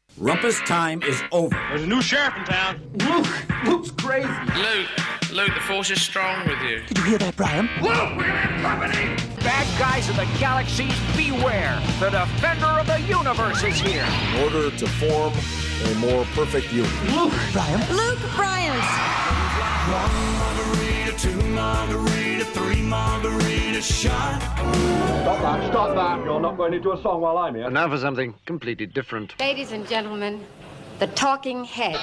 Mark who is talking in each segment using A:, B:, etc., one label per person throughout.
A: Rumpus time is over.
B: There's a new sheriff in town.
C: Luke's crazy.
D: Luke, the force is strong with you.
C: Did you hear that, Brian?
B: Luke, we're gonna have company.
E: Bad guys in the galaxies, beware. The defender of the universe is here.
F: In order to form a more perfect union.
C: Luke, Brian.
G: Luke Bryant.
H: 1 margarita, 2 margarita, 3 margarita shot.
B: Stop that. You're not going into a song while I'm here.
I: And now for something completely different.
G: Ladies and gentlemen, the Talking Heads.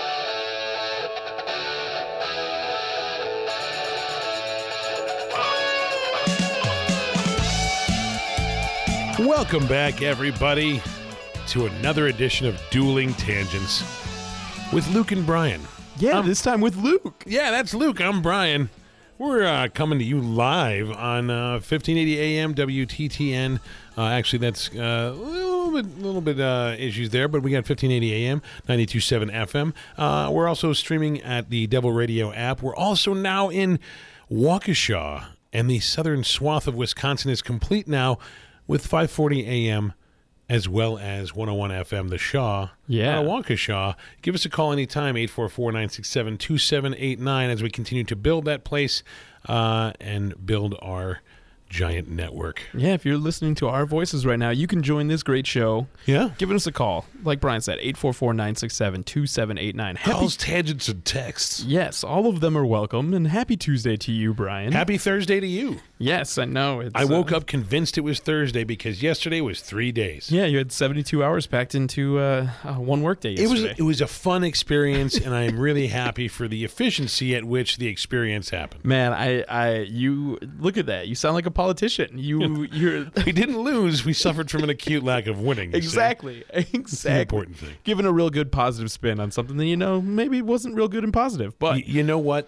J: Welcome back, everybody, to another edition of Dueling Tangents with Luke and Brian.
K: Yeah, this time with Luke.
J: Yeah, that's Luke. I'm Brian. We're coming to you live on 1580 AM WTTN. Actually, that's a little bit issues there, but we got 1580 AM, 92.7 FM. We're also streaming at the Devil Radio app. We're also now in Waukesha, and the southern swath of Wisconsin is complete now with 540 AM as well as 101 FM, the Shaw.
K: Yeah.
J: Waukesha. Give us a call anytime, 844-967-2789, as we continue to build that place and build our giant network.
K: Yeah, if you're listening to our voices right now, you can join this great show.
J: Yeah.
K: Giving us a call. Like Brian said, 844-967-2789.
J: Calls, tangents, and texts.
K: Yes, all of them are welcome, and happy Tuesday to you, Brian.
J: Happy Thursday to you.
K: Yes, I know.
J: I woke up convinced it was Thursday because yesterday was 3 days.
K: Yeah, you had 72 hours packed into one workday yesterday.
J: It was a fun experience, and I'm really happy for the efficiency at which the experience happened.
K: Man, you look at that. You sound like a politician. You're
J: We didn't lose. We suffered from an acute lack of winning.
K: Exactly.
J: That's the important thing.
K: Giving a real good positive spin on something that, maybe wasn't real good and positive. But
J: you know what?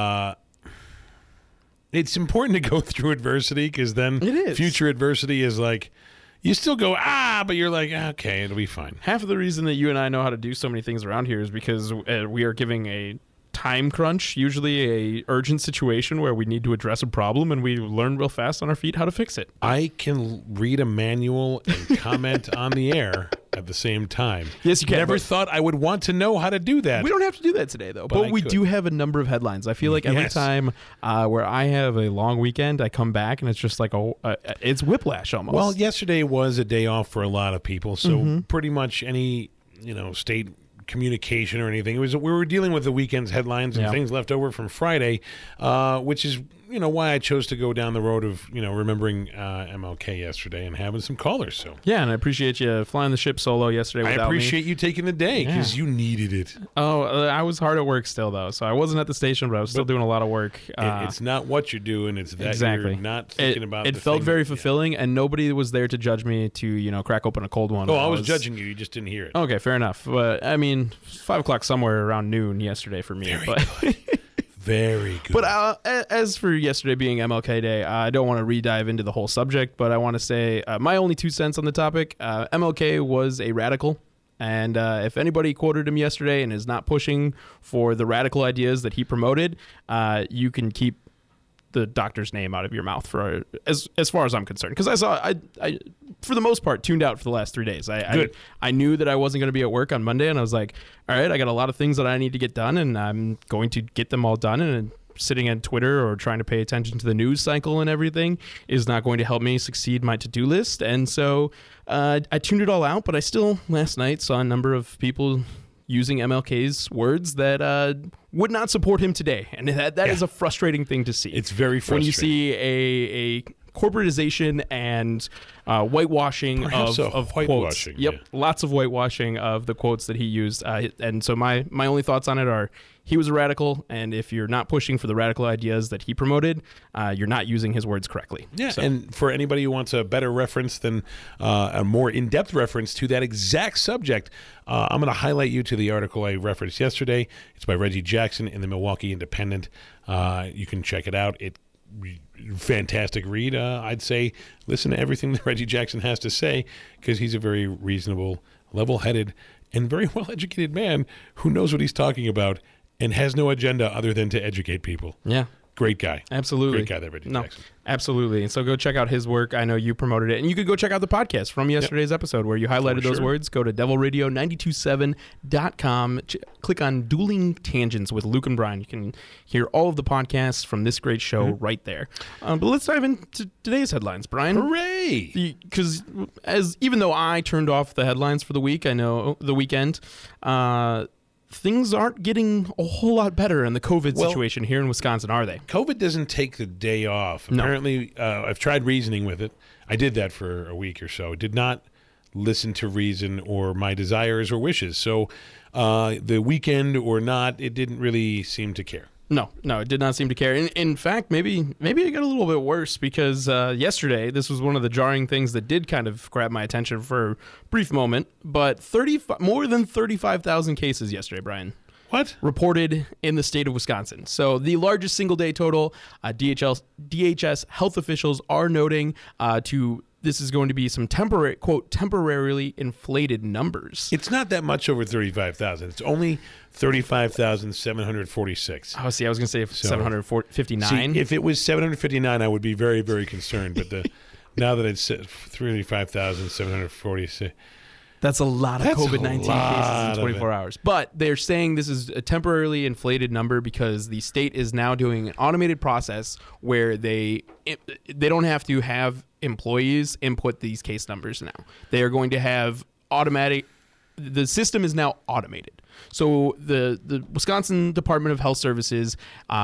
J: It's important to go through adversity because then future adversity is like, you still go, but you're like, okay, it'll be fine.
K: Half of the reason that you and I know how to do so many things around here is because we are giving a time crunch, usually a urgent situation where we need to address a problem, and we learn real fast on our feet how to fix it.
J: I can read a manual and comment on the air at the same time.
K: Yes, you can.
J: Never thought I would want to know how to do that.
K: We don't have to do that today, though. But we do have a number of headlines. I feel like every time where I have a long weekend, I come back and it's just like it's whiplash almost.
J: Well, yesterday was a day off for a lot of people, so pretty much any state communication or anything. We were dealing with the weekend's headlines and things left over from Friday, which is why I chose to go down the road of remembering MLK yesterday and having some callers. So
K: yeah, and I appreciate you flying the ship solo yesterday without me.
J: I appreciate you taking the day because you needed it.
K: Oh, I was hard at work still though, so I wasn't at the station, but I was still doing a lot of work.
J: It's not what you're doing; it's that you're not thinking about.
K: It felt very fulfilling, and nobody was there to judge me to crack open a cold one.
J: Oh, I was judging you; you just didn't hear it.
K: Okay, fair enough. But I mean, 5 o'clock somewhere around noon yesterday for me.
J: Very good. Very good.
K: But as for yesterday being MLK Day, I don't want to re-dive into the whole subject, but I want to say my only 2 cents on the topic. MLK was a radical, and if anybody quoted him yesterday and is not pushing for the radical ideas that he promoted, you can keep the doctor's name out of your mouth for as far as I'm concerned, because I for the most part tuned out for the last 3 days. I knew that I wasn't going to be at work on Monday, and I was like, all right, I got a lot of things that I need to get done, and I'm going to get them all done, and sitting on Twitter or trying to pay attention to the news cycle and everything is not going to help me succeed my to-do list. And so I tuned it all out, but I still last night saw a number of people using MLK's words that would not support him today. And that is a frustrating thing to see.
J: It's very frustrating.
K: When you see a corporatization and whitewashing of quotes. Yep, lots of whitewashing of the quotes that he used. And so my only thoughts on it are, he was a radical, and if you're not pushing for the radical ideas that he promoted, you're not using his words correctly.
J: Yeah, and for anybody who wants a better reference than a more in-depth reference to that exact subject, I'm going to highlight you to the article I referenced yesterday. It's by Reggie Jackson in the Milwaukee Independent. You can check it out. Fantastic read. I'd say listen to everything that Reggie Jackson has to say, because he's a very reasonable, level-headed, and very well-educated man who knows what he's talking about and has no agenda other than to educate people.
K: Yeah.
J: Great guy.
K: Absolutely.
J: Great guy there, Reggie Jackson.
K: Absolutely. And so go check out his work. I know you promoted it. And you could go check out the podcast from yesterday's episode where you highlighted those words. Go to devilradio927.com. Click on Dueling Tangents with Luke and Brian. You can hear all of the podcasts from this great show right there. But let's dive into today's headlines, Brian.
J: Hooray!
K: Because even though I turned off the headlines for the week, I know the weekend, things aren't getting a whole lot better in the COVID situation here in Wisconsin, are they?
J: COVID doesn't take the day off.
K: No.
J: Apparently, I've tried reasoning with it. I did that for a week or so. Did not listen to reason or my desires or wishes. So the weekend or not, it didn't really seem to care.
K: No, it did not seem to care. In fact, maybe it got a little bit worse because yesterday, this was one of the jarring things that did kind of grab my attention for a brief moment, but more than 35,000 cases yesterday, Brian.
J: What?
K: Reported in the state of Wisconsin. So the largest single-day total, DHS health officials are noting this is going to be some temporarily inflated numbers.
J: It's not that much over 35,000. It's only 35,746.
K: Oh, see, I was going to say 759.
J: See, if it was 759, I would be very, very concerned. But now that it's 35,746.
K: That's a lot of COVID-19 cases in 24 hours. But they're saying this is a temporarily inflated number because the state is now doing an automated process where they don't have to have employees input these case numbers now. They are going to have the system is now automated. So the Wisconsin Department of Health Services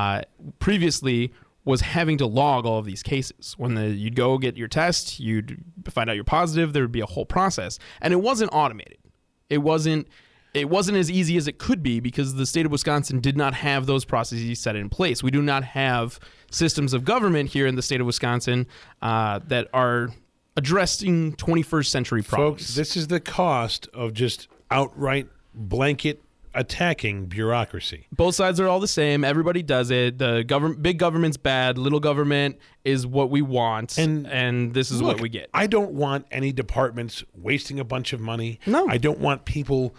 K: previously was having to log all of these cases. When you'd go get your test, you'd find out you're positive, there would be a whole process. And it wasn't automated. It wasn't as easy as it could be because the state of Wisconsin did not have those processes set in place. We do not have systems of government here in the state of Wisconsin that are addressing 21st century problems.
J: Folks, this is the cost of just outright blanket attacking bureaucracy.
K: Both sides are all the same. Everybody does it. The big government's bad. Little government is what we want, and this is what we get.
J: I don't want any departments wasting a bunch of money.
K: No.
J: I don't want people,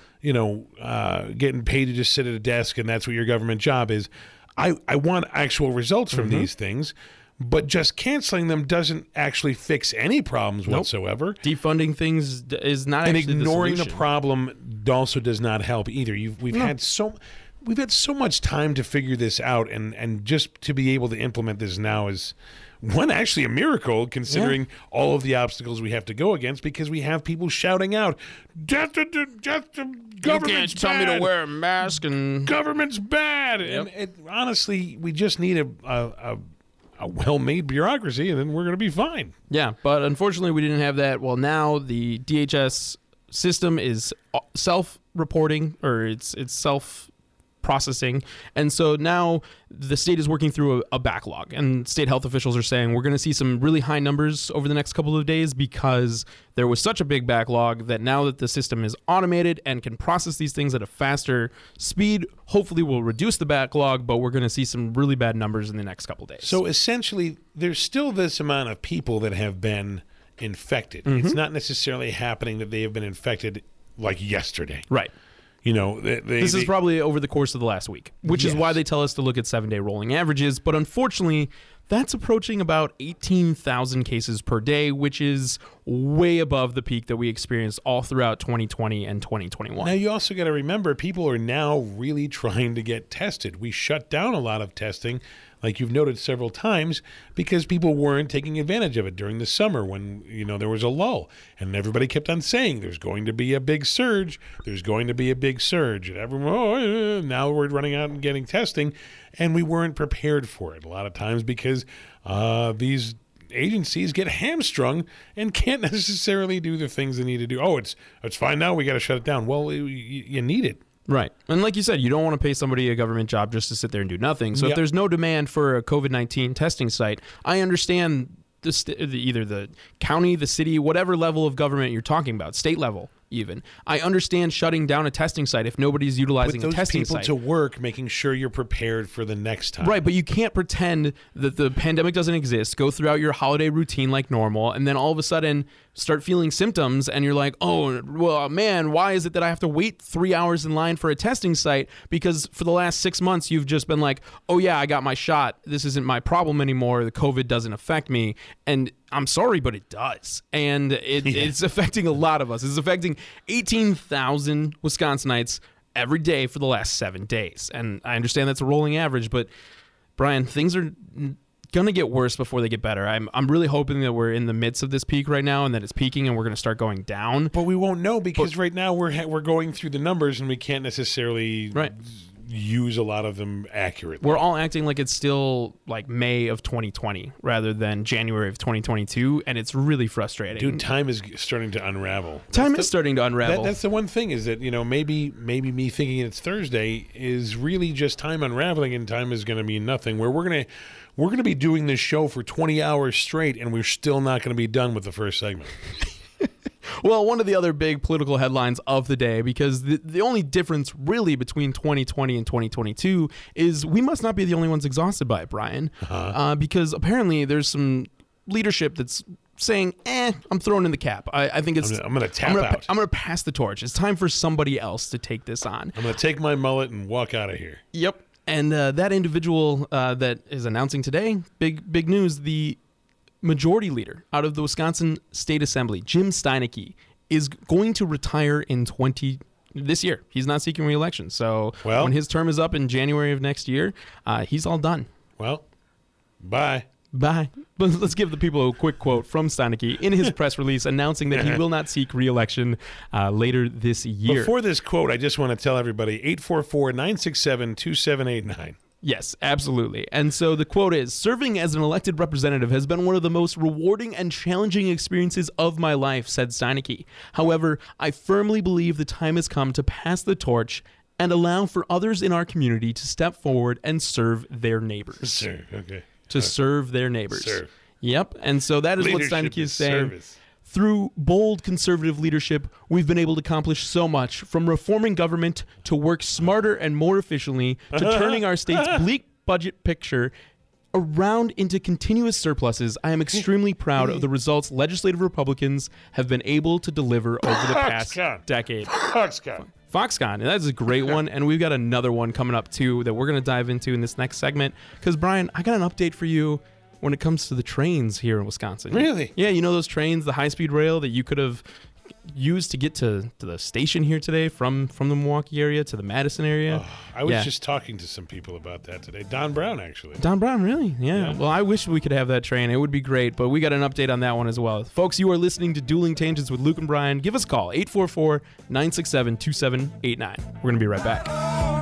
J: getting paid to just sit at a desk and that's what your government job is. I want actual results from these things. But just canceling them doesn't actually fix any problems whatsoever.
K: Defunding things is not
J: and
K: actually
J: ignoring
K: the
J: the problem also does not help either. We've had so much time to figure this out, and just to be able to implement this now is actually a miracle considering all of the obstacles we have to go against because we have people shouting out, "Death to government's bad.
K: You can't tell me to wear a mask and
J: government's bad."
K: Yep.
J: And honestly, we just need a well-made bureaucracy, and then we're going to be fine.
K: Yeah, but unfortunately, we didn't have that. Well, now the DHS system is self-reporting, or it's self-processing, and so now the state is working through a backlog, and state health officials are saying we're going to see some really high numbers over the next couple of days because there was such a big backlog that now that the system is automated and can process these things at a faster speed, hopefully we'll reduce the backlog, but we're going to see some really bad numbers in the next couple of days.
J: So essentially, there's still this amount of people that have been infected. It's not necessarily happening that they have been infected like yesterday.
K: Right.
J: This
K: is probably over the course of the last week, which is why they tell us to look at 7-day rolling averages. But unfortunately, that's approaching about 18,000 cases per day, which is way above the peak that we experienced all throughout 2020 and 2021.
J: Now, you also got to remember, people are now really trying to get tested. We shut down a lot of testing, like you've noted several times, because people weren't taking advantage of it during the summer when, there was a lull. And everybody kept on saying, there's going to be a big surge. There's going to be a big surge. And everyone, now we're running out and getting testing. And we weren't prepared for it a lot of times because these agencies get hamstrung and can't necessarily do the things they need to do. Oh, it's fine now. We got to shut it down. Well, you need it.
K: Right. And like you said, you don't want to pay somebody a government job just to sit there and do nothing. So if there's no demand for a COVID-19 testing site, I understand either the county, the city, whatever level of government you're talking about, state level even. I understand shutting down a testing site if nobody's utilizing a testing site.
J: Put those people to work making sure you're prepared for the next time.
K: Right, but you can't pretend that the pandemic doesn't exist, go throughout your holiday routine like normal, and then all of a sudden start feeling symptoms and you're like, oh, well, man, why is it that I have to wait 3 hours in line for a testing site? Because for the last 6 months, you've just been like, oh, yeah, I got my shot. This isn't my problem anymore. The COVID doesn't affect me. And I'm sorry, but it does. And it's affecting a lot of us. It's affecting 18,000 Wisconsinites every day for the last 7 days. And I understand that's a rolling average, but Brian, things are going to get worse before they get better. I'm really hoping that we're in the midst of this peak right now and that it's peaking and we're going to start going down.
J: But we won't know because right now we're going through the numbers and we can't necessarily use a lot of them accurately.
K: We're all acting like it's still like May of 2020 rather than January of 2022, and it's really frustrating.
J: Dude, time is starting to unravel.
K: Time is starting to unravel.
J: That's the one thing is that, maybe me thinking it's Thursday is really just time unraveling, and time is going to mean nothing. Where we're going to be doing this show for 20 hours straight, and we're still not going to be done with the first segment.
K: Well, one of the other big political headlines of the day, because the only difference really between 2020 and 2022 is we must not be the only ones exhausted by it, Brian, because apparently there's some leadership that's saying, I'm throwing in the cap. I think it's...
J: I'm going to tap out.
K: I'm going to pass the torch. It's time for somebody else to take this on.
J: I'm going to take my mullet and walk out of here.
K: Yep. And that individual that is announcing today, big news, the majority leader out of the Wisconsin State Assembly, Jim Steineke, is going to retire in this year. He's not seeking re-election. So when his term is up in January of next year, he's all done.
J: Well, bye.
K: But let's give the people a quick quote from Steineke in his press release announcing that he will not seek re-election later this year.
J: Before this quote, I just want to tell everybody, 844-967-2789.
K: Yes, absolutely. And so the quote is, serving as an elected representative has been one of the most rewarding and challenging experiences of my life, said Steineke. However, I firmly believe the time has come to pass the torch and allow for others in our community to step forward and serve their neighbors. Serve their neighbors.
J: Serve.
K: Yep. And so that is
J: Leadership
K: what Steineke is saying.
J: Service.
K: Through bold conservative leadership, we've been able to accomplish so much, from reforming government to work smarter and more efficiently to turning our state's bleak budget picture around into continuous surpluses. I am extremely proud of the results legislative Republicans have been able to deliver over the past decade. Foxconn, and that's a great one, and we've got another one coming up too that we're going to dive into in this next segment, because Brian, I got an update for you when it comes to the trains here in Wisconsin.
J: Really?
K: Yeah, you know those trains, the high-speed rail that you could have used to get to the station here today from the Milwaukee area to the Madison area?
J: I was just talking to some people about that today. Don Brown, actually.
K: Don Brown, really? Yeah. Well, I wish we could have that train. It would be great, but we got an update on that one as well. Folks, you are listening to Dueling Tangents with Luke and Brian. Give us a call, 844-967-2789. We're going to be right back.